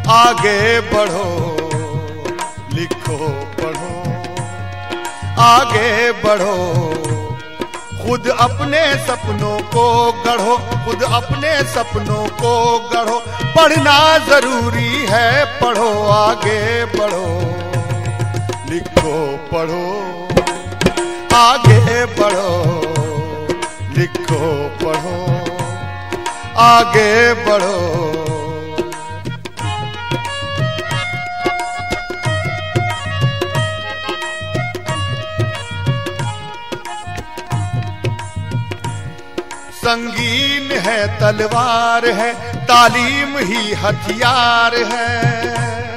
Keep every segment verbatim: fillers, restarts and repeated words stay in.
आगे बढ़ो, लिखो पढ़ो, आगे बढ़ो, खुद अपने सपनों को गढ़ो, खुद अपने सपनों को गढ़ो, पढ़ना जरूरी है, पढ़ो आगे बढ़ो, लिखो पढ़ो, आगे बढ़ो, लिखो पढ़ो, आगे बढ़ो। संगीन है तलवार है, तालीम ही हथियार है।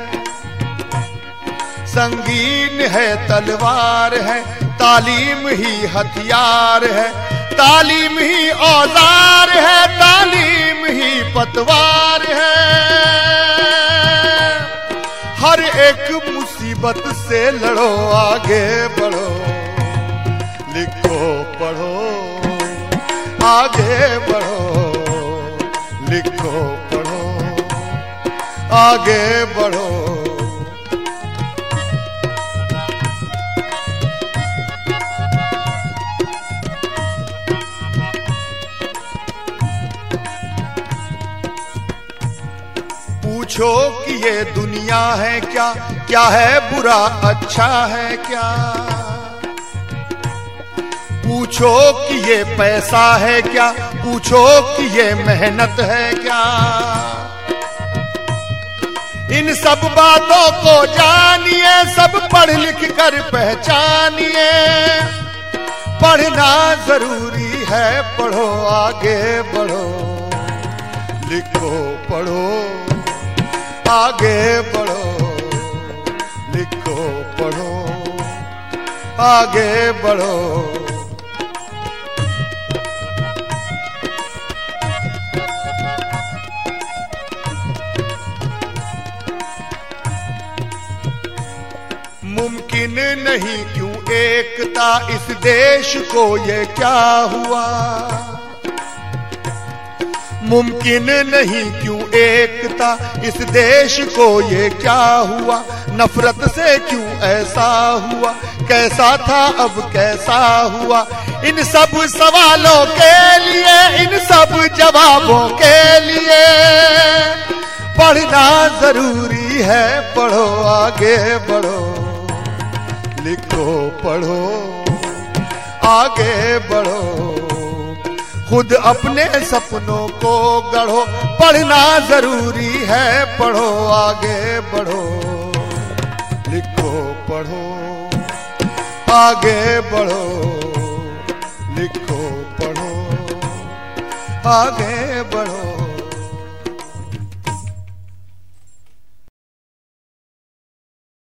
संगीन है तलवार है, तालीम ही हथियार है। तालीम ही औजार है, तालीम ही पतवार है। हर एक मुसीबत से लड़ो, आगे बढ़ो, लिखो पढ़ो, आगे बढ़ो, लिखो पढ़ो, आगे बढ़ो। पूछो कि ये दुनिया है क्या, क्या है बुरा अच्छा है क्या। पूछो कि ये पैसा है क्या, पूछो कि ये मेहनत है क्या। इन सब बातों को जानिए, सब पढ़ लिख कर पहचानिए। पढ़ना जरूरी है, पढ़ो आगे बढ़ो, लिखो पढ़ो, आगे बढ़ो, लिखो पढ़ो, आगे बढ़ो। मुमकिन नहीं क्यों एकता, इस देश को ये क्या हुआ। मुमकिन नहीं क्यों एकता, इस देश को ये क्या हुआ। नफरत से क्यों ऐसा हुआ, कैसा था अब कैसा हुआ। इन सब सवालों के लिए, इन सब जवाबों के लिए पढ़ना जरूरी है, पढ़ो आगे बढ़ो, लिखो पढ़ो, आगे बढ़ो, खुद अपने सपनों को गढ़ो। पढ़ना जरूरी है, पढ़ो आगे बढ़ो, लिखो पढ़ो, आगे बढ़ो, लिखो पढ़ो, आगे बढ़ो।